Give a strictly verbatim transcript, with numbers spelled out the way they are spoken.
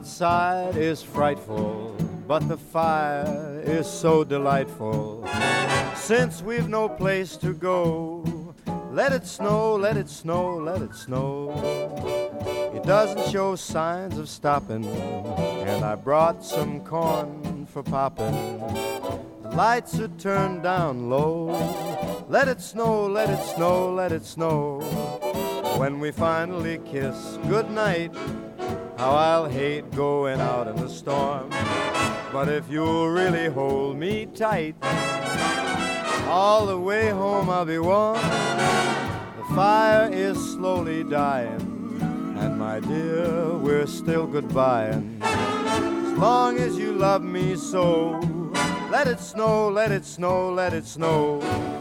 outside is frightful, but the fire is so delightful. Since we've no place to go, let it snow, let it snow, let it snow. It doesn't show signs of stopping, and I brought some corn for popping. The lights are turned down low. Let it snow, let it snow, let it snow. When we finally kiss goodnight, how I'll hate going out in the storm. But if you'll really hold me tight, all the way home I'll be warm. The fire is slowly dying, and my dear, we're still goodbying. As long as you love me so, let it snow, let it snow, let it snow.